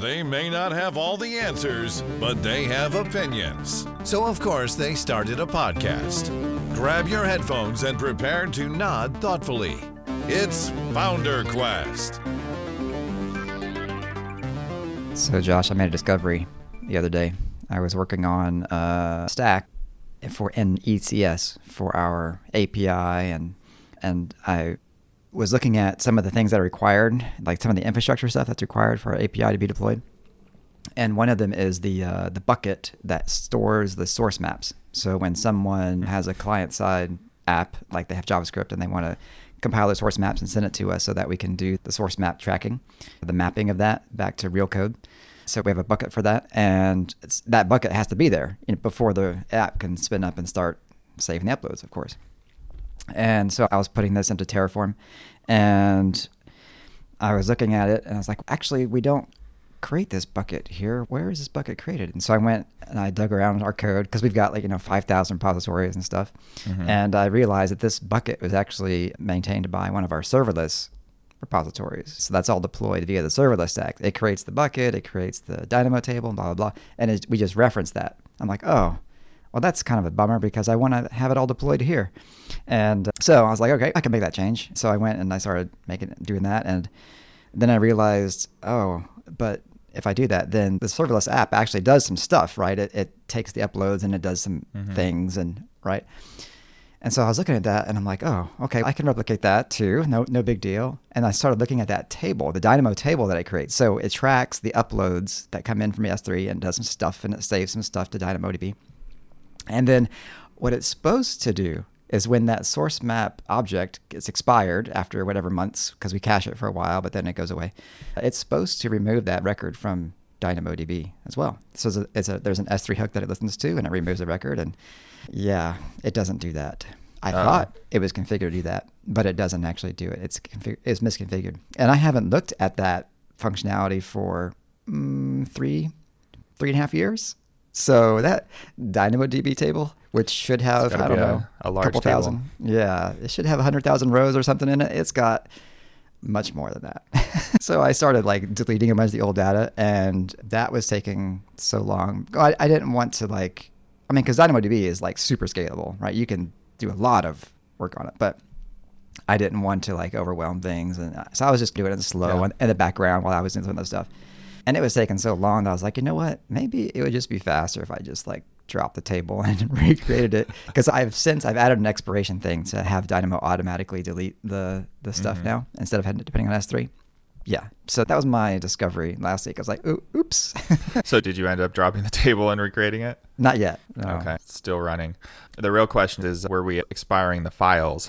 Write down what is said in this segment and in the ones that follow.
They may not have all the answers, but they have opinions. So, of course, they started a podcast. Grab your headphones and prepare to nod thoughtfully. It's Founder Quest. So, Josh, I made a discovery the other day. I was working on a stack in ECS for our API, and I was looking at some of the things that are required, like some of the infrastructure stuff that's required for our API to be deployed. And one of them is the bucket that stores the source maps. So when someone has a client-side app, like they have JavaScript and they want to compile their source maps and send it to us so that we can do the source map tracking, the mapping of that back to real code. So we have a bucket for that, and that bucket has to be there before the app can spin up and start saving the uploads, of course. And so I was putting this into Terraform, and I was looking at it, and I was like, actually, we don't create this bucket here. Where is this bucket created? And so I went and I dug around our code, because we've got 5,000 repositories and stuff. Mm-hmm. And I realized that this bucket was actually maintained by one of our serverless repositories. So that's all deployed via the serverless stack. It creates the bucket, it creates the Dynamo table, blah, blah, blah. And we just referenced that. I'm like, oh, well, that's kind of a bummer because I want to have it all deployed here. And so I was like, okay, I can make that change. So I went and I started doing that. And then I realized, oh, but if I do that, then the serverless app actually does some stuff, right? It takes the uploads and it does some things, and right? And so I was looking at that and I'm like, oh, okay, I can replicate that too. No big deal. And I started looking at that table, the Dynamo table that I create. So it tracks the uploads that come in from S3 and does some stuff, and it saves some stuff to DynamoDB. And then what it's supposed to do is when that source map object gets expired after whatever months, because we cache it for a while, but then it goes away, it's supposed to remove that record from DynamoDB as well. So there's an S3 hook that it listens to, and it removes the record. And yeah, it doesn't do that. I thought it was configured to do that, but it doesn't actually do it. It's misconfigured. And I haven't looked at that functionality for 3.5 years. So that DynamoDB table, which should have, I don't know, a large couple table. thousand. Yeah, it should have 100,000 rows or something in it. It's got much more than that. So I started deleting a bunch of the old data, and that was taking so long. I didn't want to because DynamoDB is super scalable, right? You can do a lot of work on it, but I didn't want to overwhelm things. And so I was just doing it slow in the background while I was doing some of that stuff. And it was taking so long that I was like, you know what? Maybe it would just be faster if I just dropped the table and recreated it. Because I've added an expiration thing to have Dynamo automatically delete the stuff now instead of depending on S3. Yeah. So that was my discovery last week. I was like, oops. So did you end up dropping the table and recreating it? Not yet. No. Okay. Still running. The real question is, were we expiring the files?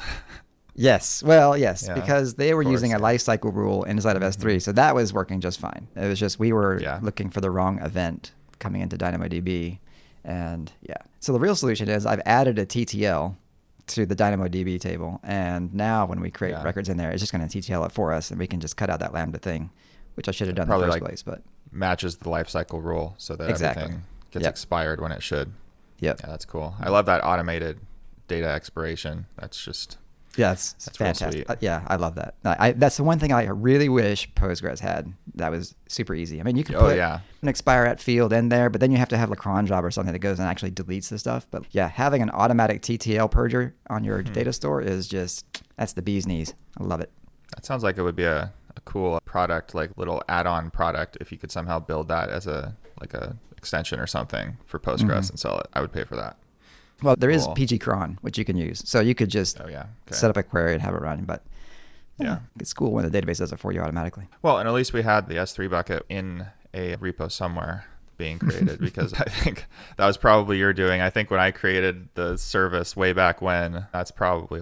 Yes. Well, yes, Yeah, because they were using a lifecycle rule inside of S3. So that was working just fine. It was just we were looking for the wrong event coming into DynamoDB. And yeah. So the real solution is I've added a TTL to the DynamoDB table. And now when we create records in there, it's just going to TTL it for us, and we can just cut out that Lambda thing, which I should have done in the first place. But matches the lifecycle rule so that everything gets expired when it should. Yep. Yeah, that's cool. I love that automated data expiration. That's just... Yeah, it's fantastic. I love that. That's the one thing I really wish Postgres had. That was super easy. I mean, you could put an expire at field in there, but then you have to have a cron job or something that goes and actually deletes the stuff. But yeah, having an automatic TTL purger on your data store is that's the bee's knees. I love it. That sounds like it would be a cool product, little add-on product, if you could somehow build that as a extension or something for Postgres and sell it. I would pay for that. Well, there is pgcron, which you can use. So you could just set up a query and have it run. But it's cool when the database does it for you automatically. Well, and at least we had the S3 bucket in a repo somewhere being created, because I think that was probably your doing. I think when I created the service way back when, that's probably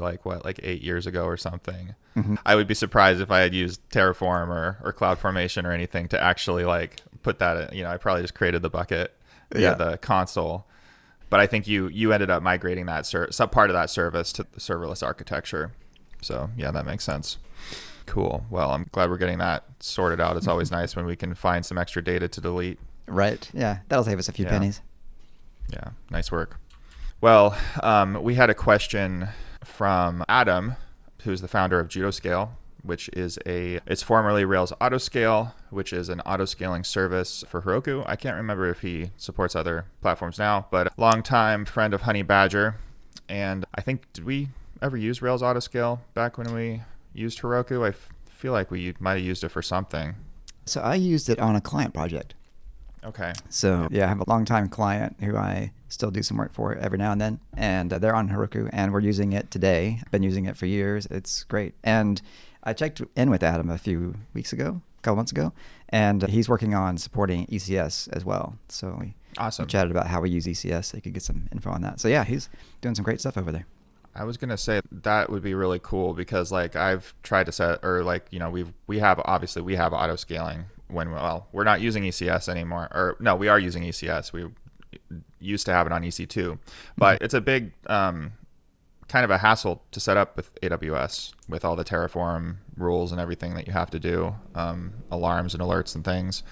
8 years ago or something. Mm-hmm. I would be surprised if I had used Terraform or CloudFormation or anything to actually put that in. I probably just created the bucket via the console. But I think you ended up migrating that some part of that service to the serverless architecture. So yeah, that makes sense. Cool. Well, I'm glad we're getting that sorted out. It's always nice when we can find some extra data to delete. Right. Yeah. That'll save us a few pennies. Yeah. Nice work. Well, we had a question from Adam, who's the founder of JudoScale, which is it's formerly Rails Autoscale, which is an auto-scaling service for Heroku. I can't remember if he supports other platforms now, but a longtime friend of Honey Badger. And I think, did we ever use Rails Autoscale back when we used Heroku? I feel like we might have used it for something. So I used it on a client project. Okay. So yeah, I have a longtime client who I still do some work for every now and then, and they're on Heroku, and we're using it today. I've been using it for years. It's great. And I checked in with Adam a couple months ago, and he's working on supporting ECS as well. So we chatted about how we use ECS, so you could get some info on that. So yeah, he's doing some great stuff over there. I was going to say that would be really cool because like I've tried to set, or like, you know, we have auto scaling we're not using ECS anymore, or no, we are using ECS. We used to have it on EC2, but it's a big kind of a hassle to set up with AWS with all the Terraform rules and everything that you have to do, alarms and alerts and things.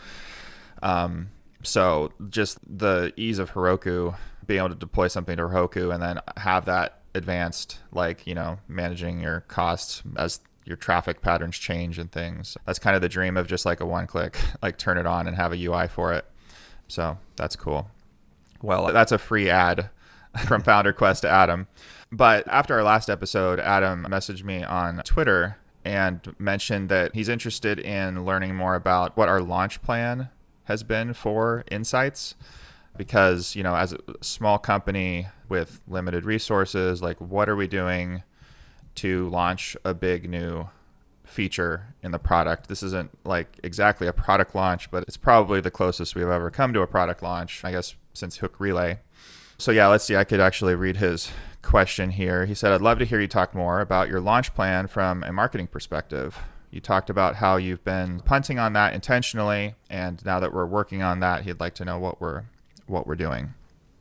So just the ease of Heroku, being able to deploy something to Heroku and then have that advanced, like, you know, managing your costs as your traffic patterns change and things. That's kind of the dream of just like a one-click, like turn it on and have a UI for it. So that's cool. Well, that's a free ad from Founder Quest to Adam. But after our last episode, Adam messaged me on Twitter and mentioned that he's interested in learning more about what our launch plan has been for Insights. Because, you know, as a small company with limited resources, like what are we doing to launch a big new feature in the product? This isn't like exactly a product launch, but it's probably the closest we've ever come to a product launch, I guess, since Hook Relay. So yeah, let's see. I could actually read his question here. He said, I'd love to hear you talk more about your launch plan from a marketing perspective. You talked about how you've been punting on that intentionally, and now that we're working on that, he'd like to know what we're doing.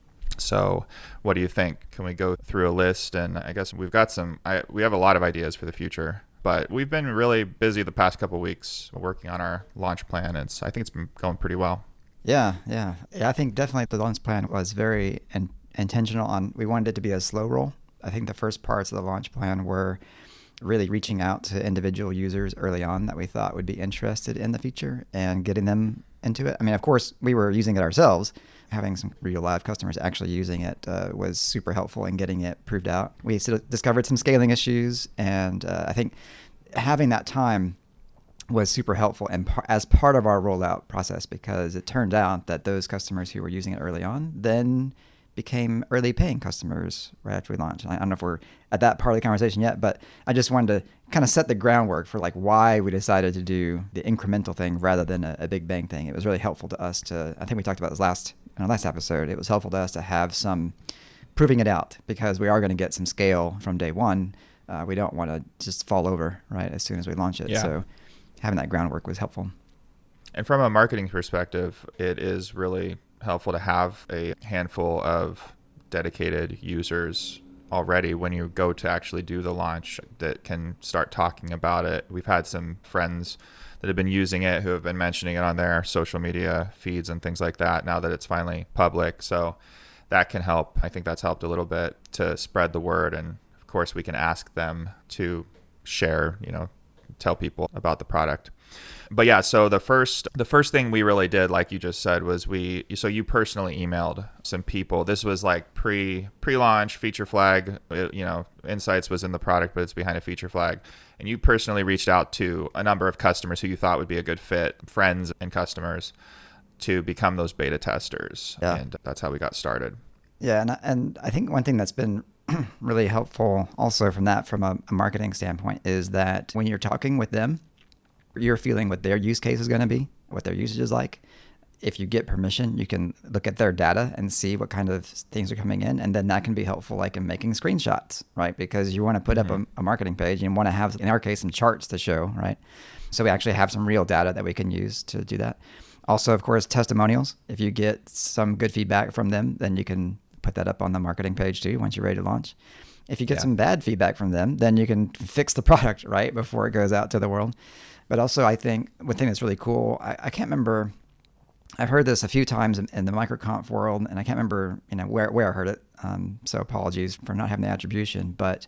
So what do you think? Can we go through a list? And I guess we've got we have a lot of ideas for the future, but we've been really busy the past couple of weeks working on our launch plan. And I think it's been going pretty well. Yeah. I think definitely the launch plan was very intentional we wanted it to be a slow roll. I think the first parts of the launch plan were really reaching out to individual users early on that we thought would be interested in the feature and getting them into it. I mean, of course, we were using it ourselves. Having some real live customers actually using it was super helpful in getting it proved out. We discovered some scaling issues, and I think having that time was super helpful and as part of our rollout process, because it turned out that those customers who were using it early on then became early paying customers right after we launched. I don't know if we're at that part of the conversation yet, but I just wanted to kind of set the groundwork for like why we decided to do the incremental thing rather than a big bang thing. It was really helpful to us I think we talked about this in our last episode, it was helpful to us to have some proving it out, because we are going to get some scale from day one. We don't want to just fall over right as soon as we launch it. Yeah. So having that groundwork was helpful. And from a marketing perspective, it is really helpful to have a handful of dedicated users already when you go to actually do the launch that can start talking about it. We've had some friends that have been using it who have been mentioning it on their social media feeds and things like that now that it's finally public. So that can help. I think that's helped a little bit to spread the word. And of course, we can ask them to share, tell people about the product. But yeah, so the first thing we really did, like you just said, was you personally emailed some people. This was like pre-launch feature flag, Insights was in the product, but it's behind a feature flag. And you personally reached out to a number of customers who you thought would be a good fit, friends and customers, to become those beta testers. Yeah. And that's how we got started. Yeah. And I think one thing that's been really helpful also from a marketing standpoint is that when you're talking with them, you're feeling what their use case is going to be, what their usage is like. If you get permission, you can look at their data and see what kind of things are coming in. And then that can be helpful, like in making screenshots, right? Because you want to put up a marketing page and you want to have, in our case, some charts to show, right? So we actually have some real data that we can use to do that. Also, of course, testimonials. If you get some good feedback from them, then you can put that up on the marketing page too once you're ready to launch. If you get some bad feedback from them, then you can fix the product, right, before it goes out to the world. But also, I think one thing that's really cool, I can't remember, I've heard this a few times in the microconf world, and I can't remember where I heard it. So apologies for not having the attribution. But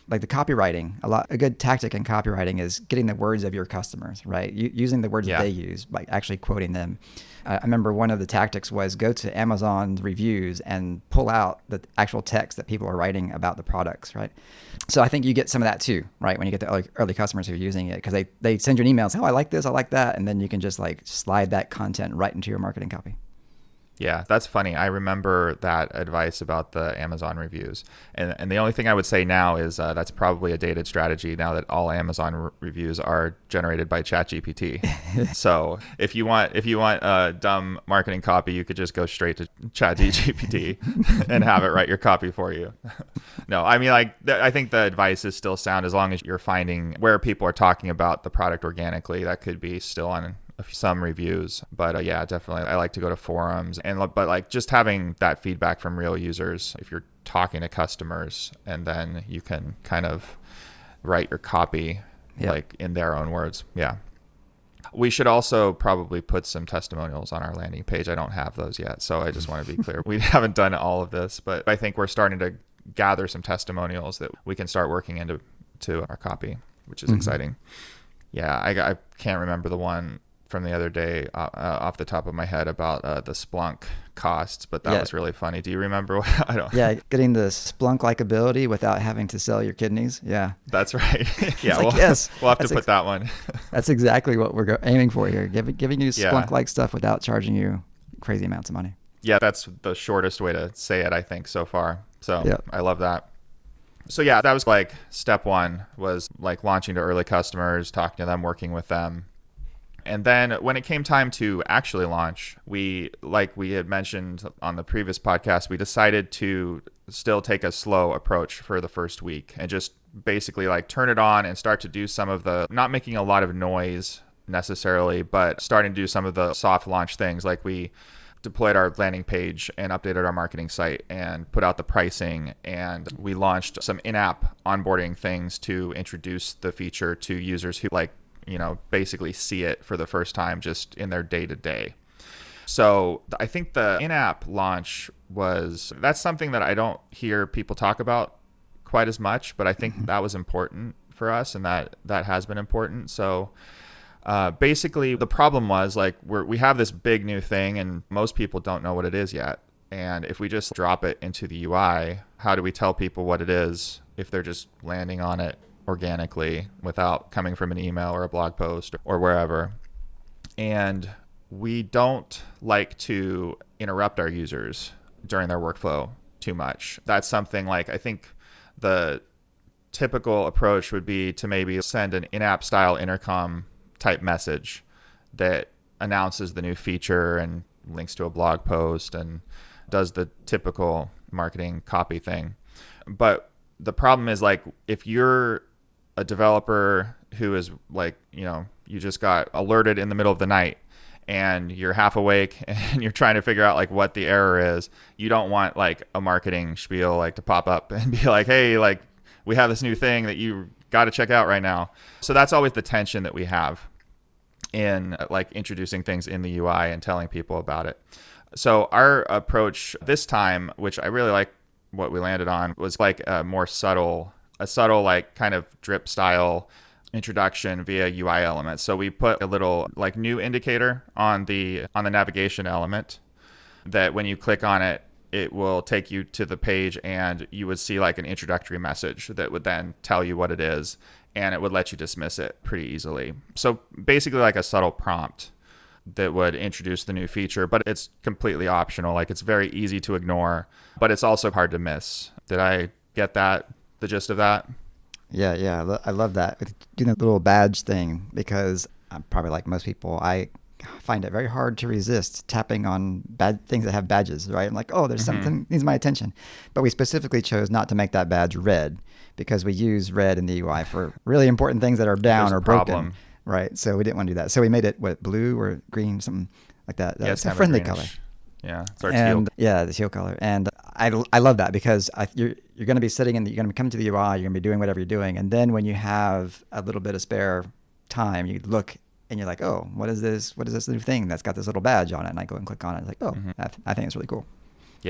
like the copywriting, a good tactic in copywriting is getting the words of your customers, right? Using the words that they use by actually quoting them. I remember one of the tactics was go to Amazon reviews and pull out the actual text that people are writing about the products, right? So I think you get some of that too, right? When you get the early customers who are using it, because they send you an email and say, oh, I like this, I like that. And then you can just like slide that content right into your marketing copy. Yeah, that's funny. I remember that advice about the Amazon reviews. And the only thing I would say now is that's probably a dated strategy now that all Amazon reviews are generated by ChatGPT. So if you want dumb marketing copy, you could just go straight to ChatGPT and have it write your copy for you. No, I mean, I think the advice is still sound as long as you're finding where people are talking about the product organically. That could be still on some reviews, but yeah, definitely I like to go to forums but like just having that feedback from real users if you're talking to customers, and then you can kind of write your copy like in their own words. Yeah. We should also probably put some testimonials on our landing page. I don't have those yet, so I just want to be clear. We haven't done all of this, but I think we're starting to gather some testimonials that we can start working into our copy, which is exciting. Yeah, I can't remember the one from the other day off the top of my head about the Splunk costs, but that was really funny. Do you remember? I don't. Yeah, getting the Splunk-like ability without having to sell your kidneys. Yeah, that's right. Yeah, we'll have to put that one. That's exactly what we're aiming for here. Giving you Splunk-like stuff without charging you crazy amounts of money. Yeah, that's the shortest way to say it, I think, so far. So I love that. So yeah, that was like step one, was like launching to early customers, talking to them, working with them. And then when it came time to actually launch, like we had mentioned on the previous podcast, we decided to still take a slow approach for the first week and just basically like turn it on and start to do some of the, not making a lot of noise necessarily, but starting to do some of the soft launch things. Like we deployed our landing page and updated our marketing site and put out the pricing, and we launched some in-app onboarding things to introduce the feature to users who basically see it for the first time just in their day-to-day. So I think the in-app launch that's something that I don't hear people talk about quite as much, but I think that was important for us, and that has been important. So basically the problem was like we have this big new thing and most people don't know what it is yet. And if we just drop it into the UI, how do we tell people what it is if they're just landing on it organically without coming from an email or a blog post or wherever? And we don't like to interrupt our users during their workflow too much. That's something like I think the typical approach would be to maybe send an in-app style intercom type message that announces the new feature and links to a blog post and does the typical marketing copy thing. But the problem is like if you're a developer who is like, you just got alerted in the middle of the night and you're half awake and you're trying to figure out like what the error is, you don't want like a marketing spiel like to pop up and be like, hey, like we have this new thing that you got to check out right now. So that's always the tension that we have in like introducing things in the UI and telling people about it. So our approach this time, which I really like what we landed on, was like a subtle like kind of drip style introduction via UI elements. So we put a little like new indicator on the navigation element that when you click on it, it will take you to the page and you would see like an introductory message that would then tell you what it is, and it would let you dismiss it pretty easily. So basically like a subtle prompt that would introduce the new feature, but it's completely optional. Like it's very easy to ignore, but it's also hard to miss. Did I get that? The gist of that? Yeah. I love that. Doing the little badge thing, because I'm probably like most people, I find it very hard to resist tapping on bad things that have badges, right? I'm like, oh, there's something needs my attention. But we specifically chose not to make that badge red because we use red in the UI for really important things that are down or broken. Right. So we didn't want to do that. So we made it blue or green, something like that. Yeah, it's a friendly color. Yeah, it's our teal. Yeah, the teal color. And I love that because you're going to be sitting you're going to come to the UI, you're going to be doing whatever you're doing. And then when you have a little bit of spare time, you look and you're like, oh, what is this? What is this new thing that's got this little badge on it? And I go and click on it. It's like, oh, I think it's really cool. Yeah.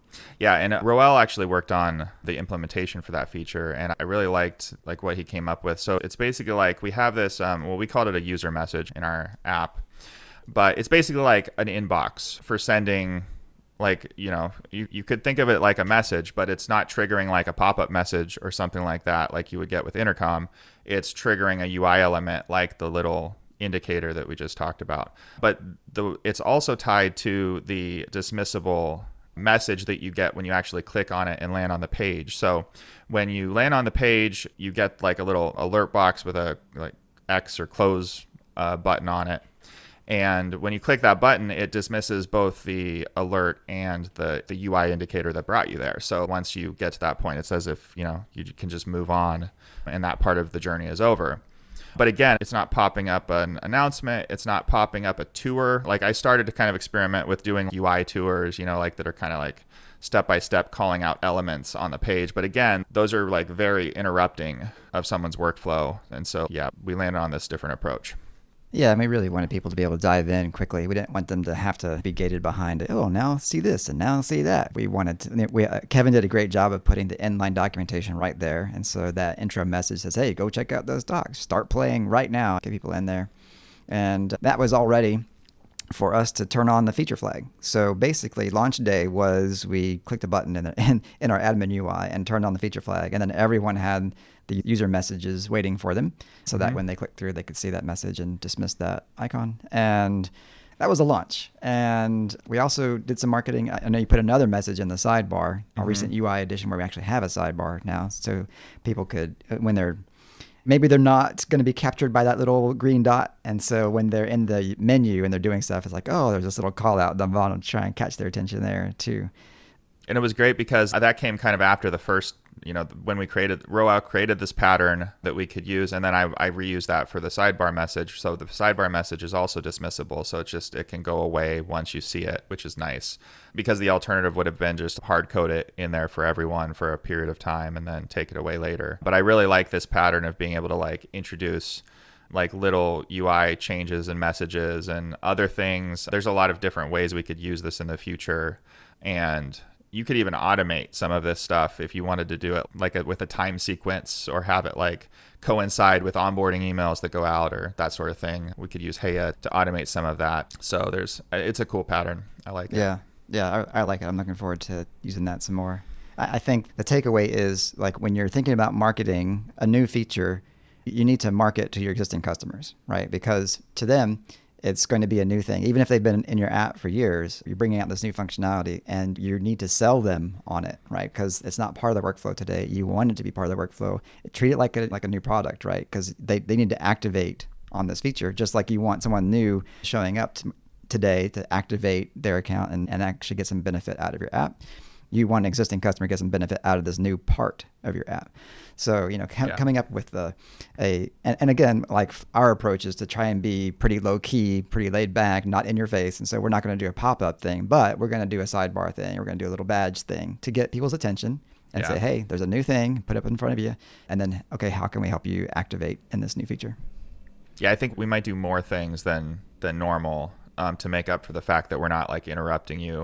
Yeah, and Roel actually worked on the implementation for that feature, and I really liked like what he came up with. So it's basically like we have this, well, we called it a user message in our app, but it's basically like an inbox for sending, like, you could think of it like a message, but it's not triggering like a pop-up message or something like that like you would get with Intercom. It's triggering a UI element like the little indicator that we just talked about. But it's also tied to the dismissible message that you get when you actually click on it and land on the page. So when you land on the page, you get like a little alert box with a like X or close button on it. And when you click that button, it dismisses both the alert and the UI indicator that brought you there. So once you get to that point, it's as if, you can just move on and that part of the journey is over. But again, it's not popping up an announcement. It's not popping up a tour. Like I started to kind of experiment with doing UI tours, like that are kind of like step-by-step calling out elements on the page. But again, those are like very interrupting of someone's workflow. And so, yeah, we landed on this different approach. Yeah, and we really wanted people to be able to dive in quickly. We didn't want them to have to be gated behind, now see this and now see that. We wanted to, Kevin did a great job of putting the inline documentation right there. And so that intro message says, hey, go check out those docs. Start playing right now. Get people in there. And that was all ready for us to turn on the feature flag. So basically, launch day was we clicked a button in our admin UI and turned on the feature flag. And then everyone had the user messages waiting for them so that when they clicked through, they could see that message and dismiss that icon. And that was a launch. And we also did some marketing. I know you put another message in the sidebar, our recent UI edition where we actually have a sidebar now. So people could, when maybe they're not going to be captured by that little green dot. And so when they're in the menu and they're doing stuff, it's like, there's this little call out down the bottom to try and catch their attention there too. And it was great because that came kind of after the first, when Roel created this pattern that we could use. And then I reused that for the sidebar message. So the sidebar message is also dismissible. So it can go away once you see it, which is nice because the alternative would have been just hard code it in there for everyone for a period of time and then take it away later. But I really like this pattern of being able to like introduce like little UI changes and messages and other things. There's a lot of different ways we could use this in the future. And you could even automate some of this stuff if you wanted to do it like with a time sequence or have it like coincide with onboarding emails that go out or that sort of thing. We could use Heya to automate some of that. So it's a cool pattern. I like it. Yeah, I like it. I'm looking forward to using that some more. I think the takeaway is like when you're thinking about marketing a new feature, you need to market to your existing customers, right? Because to them, it's going to be a new thing. Even if they've been in your app for years, you're bringing out this new functionality and you need to sell them on it, right? Because it's not part of their workflow today. You want it to be part of their workflow. Treat it like a new product, right? Because they need to activate on this feature, just like you want someone new showing up today to activate their account and actually get some benefit out of your app. You want an existing customer to get some benefit out of this new part of your app. So, coming up with and again, like our approach is to try and be pretty low key, pretty laid back, not in your face. And so we're not going to do a pop-up thing, but we're going to do a sidebar thing. We're going to do a little badge thing to get people's attention and say, hey, there's a new thing, put it up in front of you. And then, okay, how can we help you activate in this new feature? Yeah, I think we might do more things than normal to make up for the fact that we're not like interrupting you.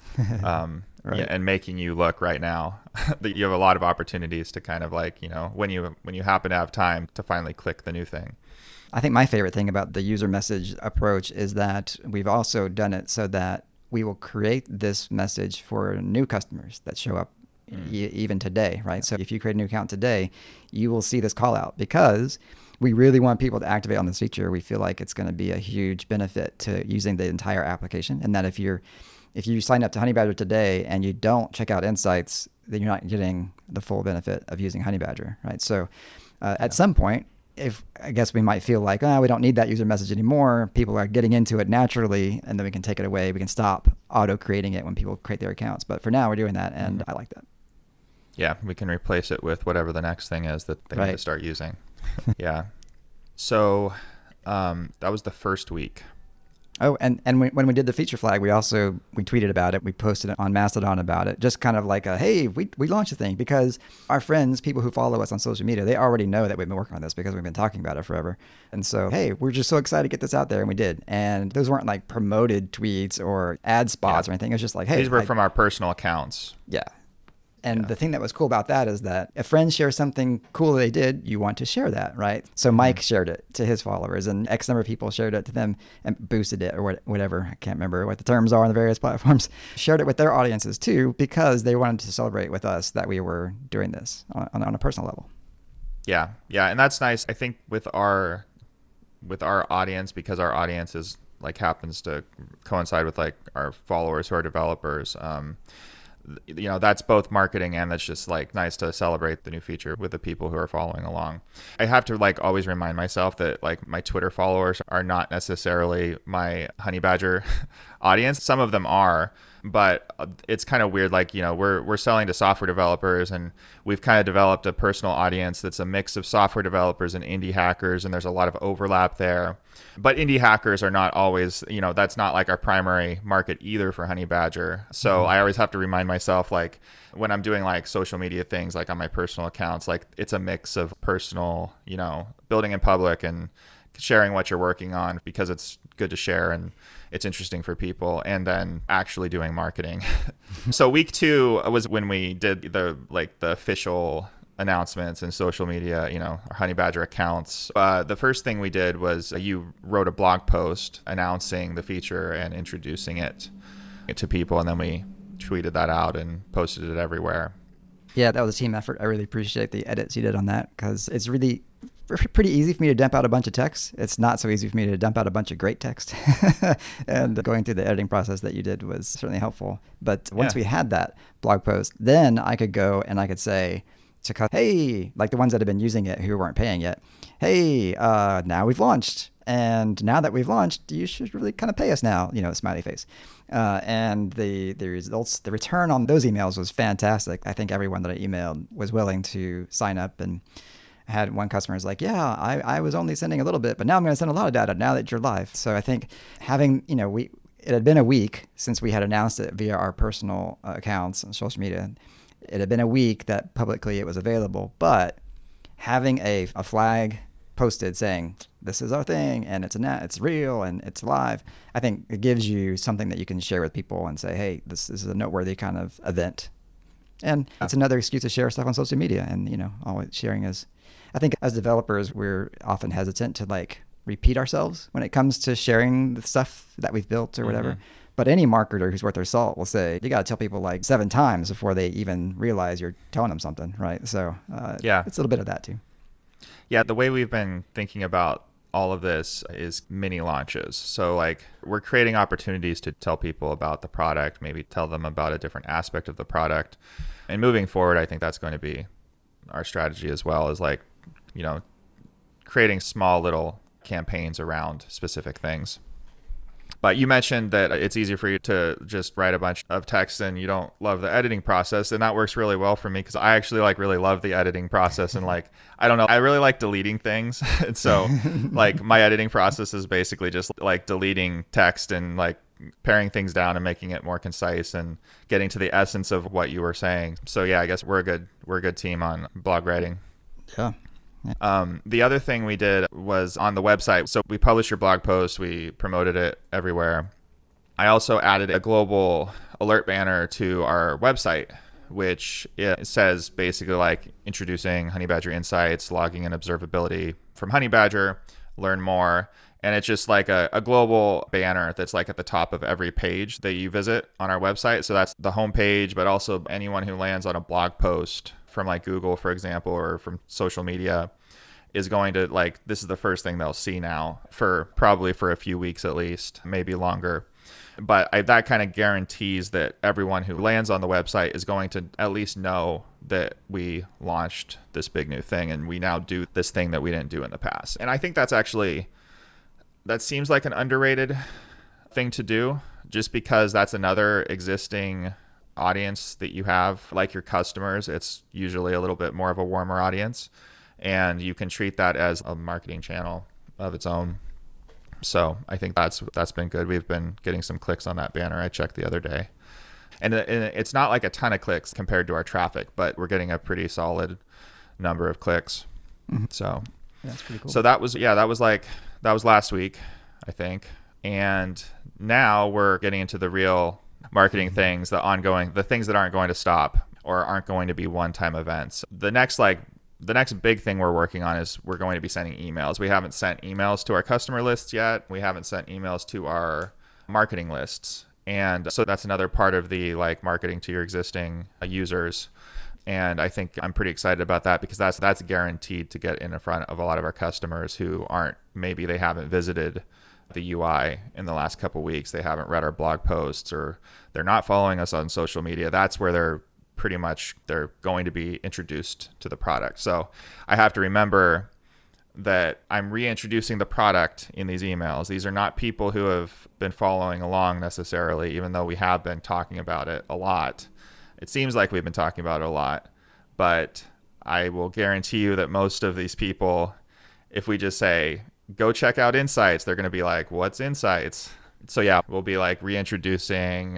Right. Yeah, and making you look right now that you have a lot of opportunities to kind of like, when you happen to have time to finally click the new thing. I think my favorite thing about the user message approach is that we've also done it so that we will create this message for new customers that show up even today, right? So if you create a new account today, you will see this call out because we really want people to activate on this feature. We feel like it's going to be a huge benefit to using the entire application, and that if you sign up to Honeybadger today and you don't check out Insights, then you're not getting the full benefit of using Honeybadger, right? So at some point, I guess we might feel like, we don't need that user message anymore. People are getting into it naturally, and then we can take it away. We can stop auto-creating it when people create their accounts. But for now, we're doing that, and I like that. Yeah, we can replace it with whatever the next thing is that they need to start using. Yeah. So that was the first week. Oh, and when we did the feature flag, we tweeted about it. We posted it on Mastodon about it. Just kind of like hey, we launched a thing, because our friends, people who follow us on social media, they already know that we've been working on this because we've been talking about it forever. And so, hey, we're just so excited to get this out there, and we did. And those weren't like promoted tweets or ad spots or anything. It was just like, hey. These were from our personal accounts. Yeah. And the thing that was cool about that is that if friends share something cool they did, you want to share that, right? So Mike shared it to his followers, and X number of people shared it to them and boosted it, or whatever. I can't remember what the terms are on the various platforms. Shared it with their audiences too, because they wanted to celebrate with us that we were doing this on a personal level. Yeah. And that's nice. I think with our audience, because our audience is like happens to coincide with like our followers who are developers, that's both marketing, and that's just like nice to celebrate the new feature with the people who are following along. I have to like always remind myself that like my Twitter followers are not necessarily my Honeybadger audience. Some of them are, but it's kind of weird. Like, we're selling to software developers, and we've kind of developed a personal audience that's a mix of software developers and indie hackers, and there's a lot of overlap there. But indie hackers are not always, that's not like our primary market either for Honeybadger. So I always have to remind myself, like when I'm doing like social media things, like on my personal accounts, like it's a mix of personal, building in public and sharing what you're working on because it's good to share and it's interesting for people, and then actually doing marketing. So week 2 was when we did the official announcements and social media, our Honeybadger accounts. The first thing we did was you wrote a blog post announcing the feature and introducing it to people, and then we tweeted that out and posted it everywhere. Yeah, that was a team effort. I really appreciate the edits you did on that, because it's really pretty easy for me to dump out a bunch of text. It's not so easy for me to dump out a bunch of great text. And going through the editing process that you did was certainly helpful. But once we had that blog post, then I could go and I could say to hey, like the ones that have been using it who weren't paying yet, hey, now we've launched. And now that we've launched, you should really kind of pay us now, smiley face. And the results, the return on those emails was fantastic. I think everyone that I emailed was willing to sign up, and I had one customer who's like, yeah, I was only sending a little bit, but now I'm going to send a lot of data now that you're live. So I think having, it had been a week since we had announced it via our personal accounts on social media. It had been a week that publicly it was available, but having a flag posted saying this is our thing and it's real and it's live, I think it gives you something that you can share with people and say, hey, this is a noteworthy kind of event. And it's another excuse to share stuff on social media. And, always sharing is, I think as developers, we're often hesitant to like repeat ourselves when it comes to sharing the stuff that we've built or whatever. But any marketer who's worth their salt will say, you got to tell people like 7 times before they even realize you're telling them something, right? So it's a little bit of that too. Yeah, the way we've been thinking about all of this is mini launches. So like we're creating opportunities to tell people about the product, maybe tell them about a different aspect of the product. And moving forward, I think that's going to be our strategy as well, is like, creating small little campaigns around specific things. But you mentioned that it's easier for you to just write a bunch of text and you don't love the editing process. And that works really well for me because I actually really love the editing process. And I don't know, I really like deleting things. And so my editing process is basically just like deleting text and like paring things down and making it more concise and getting to the essence of what you were saying. So yeah, I guess we're a good team on blog writing. Yeah. The other thing we did was on the website. So we published your blog post, we promoted it everywhere. I also added a global alert banner to our website, which it says basically like introducing Honeybadger Insights, logging and observability from Honeybadger, learn more. And it's just like a global banner that's like at the top of every page that you visit on our website. So that's the homepage, but also anyone who lands on a blog post from like Google, for example, or from social media is going to this is the first thing they'll see now probably for a few weeks at least, maybe longer. But that kind of guarantees that everyone who lands on the website is going to at least know that we launched this big new thing and we now do this thing that we didn't do in the past. And I think that seems like an underrated thing to do, just because that's another existing audience that you have, like your customers. It's usually a little bit more of a warmer audience, and you can treat that as a marketing channel of its own. So I think that's been good. We've been getting some clicks on that banner. I checked the other day. And it's not like a ton of clicks compared to our traffic, but we're getting a pretty solid number of clicks. Mm-hmm. So that's pretty cool. So that was last week, I think. And now we're getting into the real marketing things, the things that aren't going to stop or aren't going to be one-time events. The next big thing we're working on is we're going to be sending emails. We haven't sent emails to our customer lists yet. We haven't sent emails to our marketing lists. And so that's another part of the marketing to your existing users. And I think I'm pretty excited about that because that's guaranteed to get in front of a lot of our customers who maybe they haven't visited the UI in the last couple of weeks. They haven't read our blog posts or they're not following us on social media. That's where they're going to be introduced to the product. So I have to remember that I'm reintroducing the product in these emails. These are not people who have been following along necessarily, even though we have been talking about it a lot. It seems like we've been talking about it a lot, but I will guarantee you that most of these people, if we just say, go check out Insights, they're going to be like, what's Insights? So yeah, we'll be reintroducing,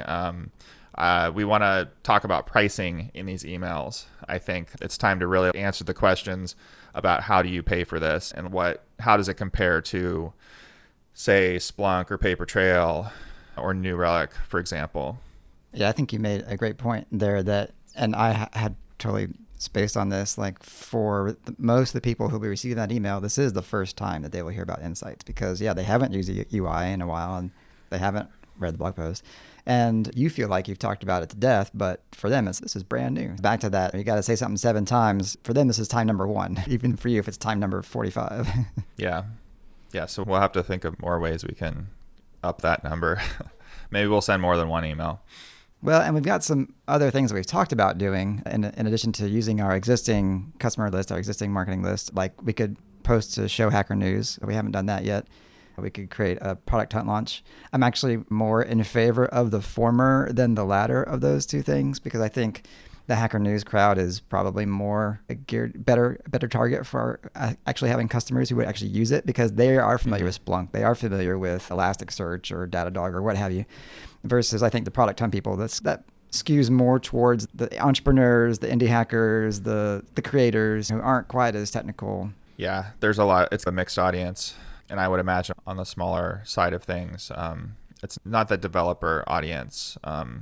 we want to talk about pricing in these emails. I think it's time to really answer the questions about how do you pay for this and how does it compare to, say, Splunk or Papertrail or New Relic, for example. Yeah, I think you made a great point there and I had totally spaced on this, for most of the people who will be receiving that email, this is the first time that they will hear about Insights because, they haven't used the UI in a while and they haven't read the blog post. And you feel like you've talked about it to death, but for them, this is brand new. Back to that, you got to say something 7 times. For them, this is time number 1, even for you if it's time number 45. Yeah. So we'll have to think of more ways we can up that number. Maybe we'll send more than 1 email. Well, and we've got some other things that we've talked about doing in addition to using our existing customer list, our existing marketing list. We could post to Show Hacker News. We haven't done that yet. We could create a product hunt launch. I'm actually more in favor of the former than the latter of those two things because I think the Hacker News crowd is probably more better target for actually having customers who would actually use it because they are familiar with Splunk. They are familiar with Elasticsearch or Datadog or what have you. Versus I think the product hunt people, that skews more towards the entrepreneurs, the indie hackers, the creators who aren't quite as technical. Yeah, there's a lot. It's a mixed audience. And I would imagine on the smaller side of things, it's not the developer audience. At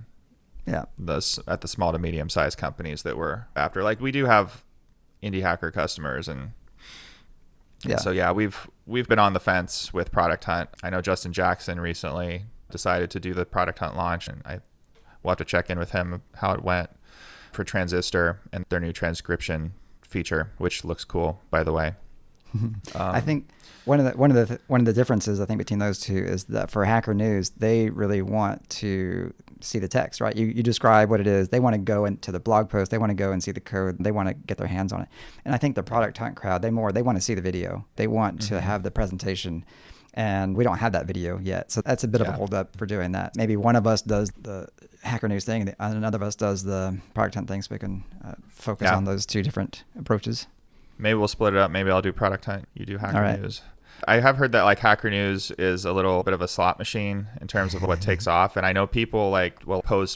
the small to medium sized companies that we're after. We do have indie hacker customers, and so we've been on the fence with Product Hunt. I know Justin Jackson recently decided to do the Product Hunt launch, and we'll have to check in with him how it went for Transistor and their new transcription feature, which looks cool, by the way. I think one of the differences I think between those two is that for Hacker News, they really want to see the text, right? You describe what it is. They want to go into the blog post. They want to go and see the code. They want to get their hands on it. And I think the Product Hunt crowd, they want to see the video. They want to have the presentation. And we don't have that video yet. So that's a bit of a holdup for doing that. Maybe one of us does the Hacker News thing and another of us does the Product Hunt thing so we can focus on those two different approaches. Maybe we'll split it up. Maybe I'll do Product Hunt. You do Hacker News. I have heard that Hacker News is a little bit of a slot machine in terms of what takes off. And I know people will post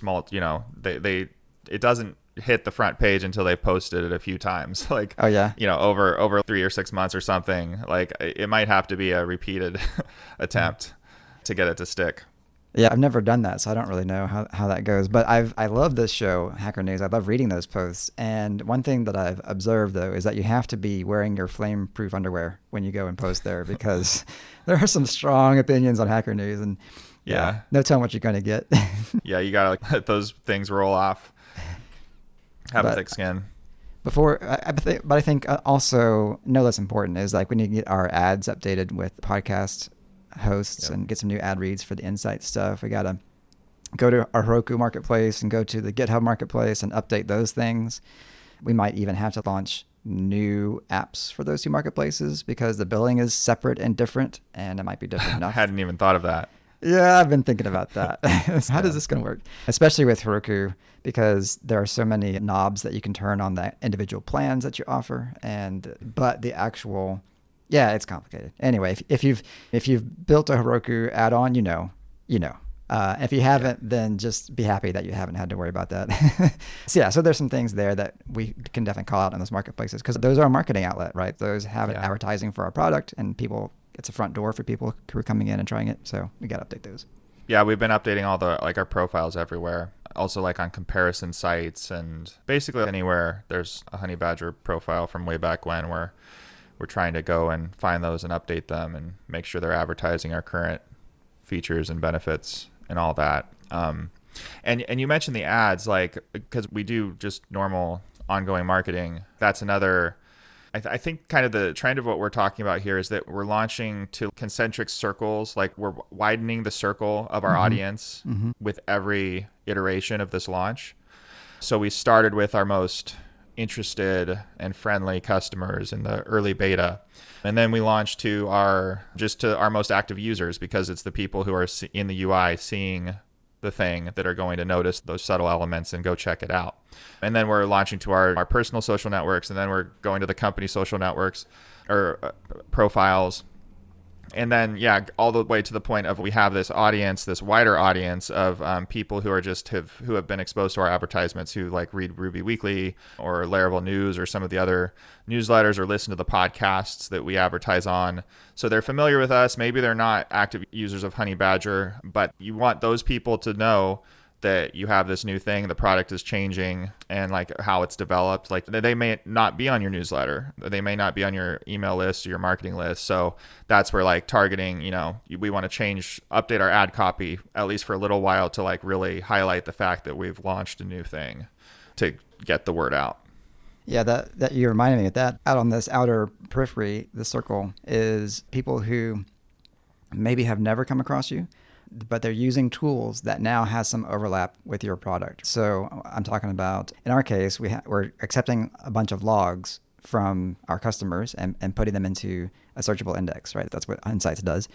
it doesn't hit the front page until they've posted it a few times. Over 3 or 6 months or something. It might have to be a repeated attempt to get it to stick. Yeah, I've never done that, so I don't really know how that goes. But I love this show, Hacker News. I love reading those posts. And one thing that I've observed, though, is that you have to be wearing your flame-proof underwear when you go and post there because there are some strong opinions on Hacker News. And no telling what you're going to get. Yeah, you got to let those things roll off. Have a thick skin. But I think also no less important is we need to get our ads updated with podcast hosts and get some new ad reads for the Insight stuff. We got to go to our Heroku marketplace and go to the GitHub marketplace and update those things. We might even have to launch new apps for those two marketplaces because the billing is separate and different, and it might be different enough. I hadn't even thought of that. Yeah, I've been thinking about that. How is this going to work? Especially with Heroku, because there are so many knobs that you can turn on the individual plans that you offer, but the actual Yeah, it's complicated. Anyway, if you've built a Heroku add-on, you know. If you haven't, then just be happy that you haven't had to worry about that. So there's some things there that we can definitely call out in those marketplaces, because those are a marketing outlet, right? Those have advertising for our product, and it's a front door for people who are coming in and trying it. So we got to update those. Yeah, we've been updating all the our profiles everywhere. Also on comparison sites, and basically anywhere there's a Honey Badger profile from way back when, where we're trying to go and find those and update them and make sure they're advertising our current features and benefits and all that. And you mentioned the ads, because we do just normal ongoing marketing. That's another, I think kind of the trend of what we're talking about here is that we're launching to concentric circles. Like, we're widening the circle of our audience with every iteration of this launch. So we started with our most interested and friendly customers in the early beta. And then we launched to our most active users, because it's the people who are in the UI seeing the thing that are going to notice those subtle elements and go check it out. And then we're launching to our personal social networks, and then we're going to the company social networks or profiles. And then, all the way to the point of we have this audience, this wider audience of people who are who have been exposed to our advertisements, who read Ruby Weekly or Laravel News or some of the other newsletters, or listen to the podcasts that we advertise on. So they're familiar with us. Maybe they're not active users of Honey Badger, but you want those people to know that you have this new thing, the product is changing, and how it's developed. They may not be on your newsletter, they may not be on your email list or your marketing list. So that's where targeting, we want to update our ad copy, at least for a little while, to really highlight the fact that we've launched a new thing to get the word out. Yeah, that you reminded me of that. Out on this outer periphery, the circle is people who maybe have never come across you, but they're using tools that now has some overlap with your product. So I'm talking about, in our case, we're accepting a bunch of logs from our customers and putting them into a searchable index, right? That's what Insights does.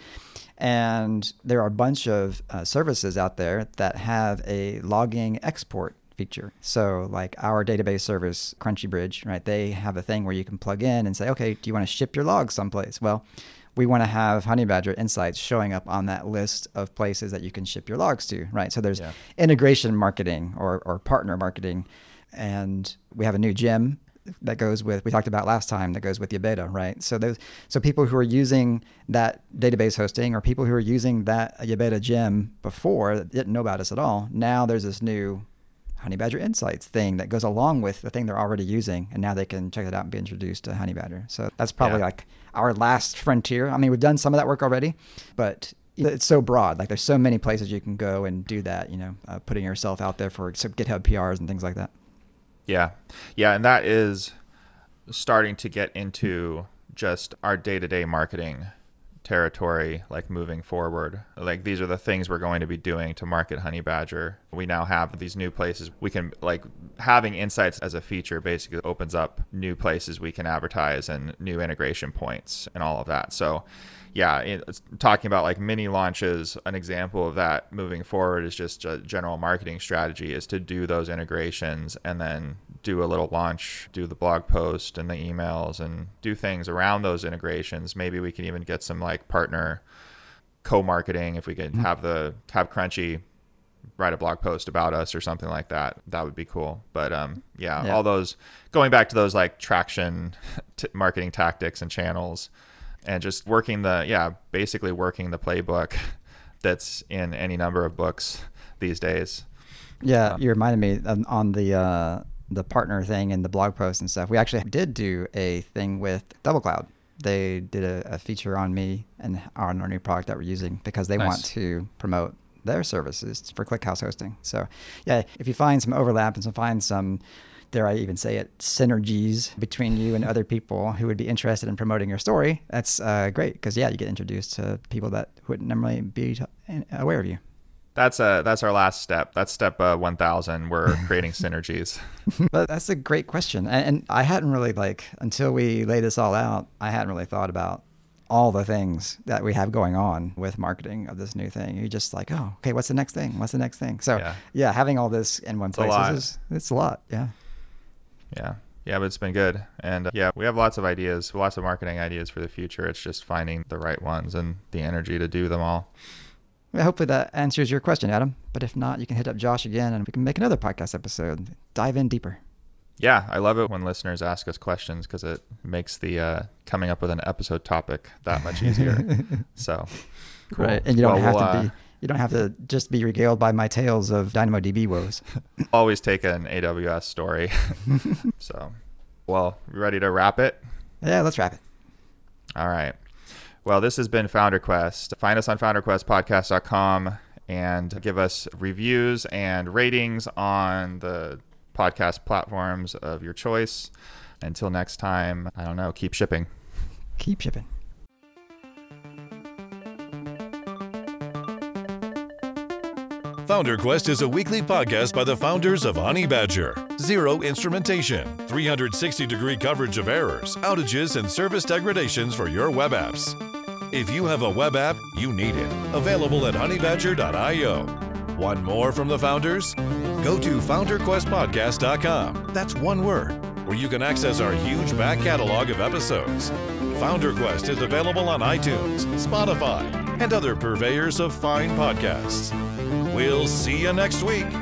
And there are a bunch of services out there that have a logging export feature. So our database service, CrunchyBridge, right? They have a thing where you can plug in and say, okay, do you want to ship your logs someplace? Well, we want to have Honey Badger Insights showing up on that list of places that you can ship your logs to, right? So there's integration marketing or partner marketing. And we have a new gem that goes with, we talked about last time, that goes with Yabeda, right? So people who are using that database hosting, or people who are using that Yabeda gem before that didn't know about us at all, now there's this new Honey Badger Insights thing that goes along with the thing they're already using, and now they can check it out and be introduced to Honey Badger. So that's probably our last frontier. I mean, we've done some of that work already, but it's so broad. There's so many places you can go and do that, putting yourself out there for GitHub PRs and things like that. Yeah, and that is starting to get into just our day-to-day marketing territory, moving forward. These are the things we're going to be doing to market Honey Badger. We now have these new places we can, having Insights as a feature basically opens up new places we can advertise and new integration points and all of that. So talking about mini launches, an example of that moving forward is just a general marketing strategy, is to do those integrations and then do a little launch, do the blog post and the emails, and do things around those integrations. Maybe we can even get some partner co-marketing. If we could have Crunchy write a blog post about us or something like that, that would be cool. But all those, going back to those traction marketing tactics and channels, and just basically working the playbook that's in any number of books these days. Yeah, you reminded me on the partner thing and the blog post and stuff. We actually did do a thing with DoubleCloud. They did a feature on me and on our new product that we're using, because they want to promote their services for ClickHouse hosting. So if you find some overlap and find some, dare I even say it, synergies between you and other people who would be interested in promoting your story, that's great, because you get introduced to people that wouldn't normally be aware of you. That's our last step. That's step 1000. We're creating synergies. But that's a great question. And I hadn't really, until we lay this all out, I hadn't really thought about all the things that we have going on with marketing of this new thing. You're just oh, okay, what's the next thing? What's the next thing? So having all this in one place, it's a lot. Yeah. Yeah. Yeah, but it's been good. And yeah, we have lots of ideas, lots of marketing ideas for the future. It's just finding the right ones and the energy to do them all. Well, hopefully that answers your question, Adam. But if not, you can hit up Josh again and we can make another podcast episode. Dive in deeper. Yeah, I love it when listeners ask us questions because it makes the coming up with an episode topic that much easier. So, cool. Right. And you don't have to just be regaled by my tales of DynamoDB woes. Always take an AWS story. So, well, you ready to wrap it? Yeah, let's wrap it. All right. Well, this has been Founder Quest. Find us on founderquestpodcast.com and give us reviews and ratings on the podcast platforms of your choice. Until next time, I don't know, keep shipping. Keep shipping. Founder Quest is a weekly podcast by the founders of Honeybadger. Zero instrumentation, 360-degree coverage of errors, outages, and service degradations for your web apps. If you have a web app, you need it. Available at honeybadger.io. Want more from the founders? Go to founderquestpodcast.com. That's one word, where you can access our huge back catalog of episodes. Founder Quest is available on iTunes, Spotify, and other purveyors of fine podcasts. We'll see you next week.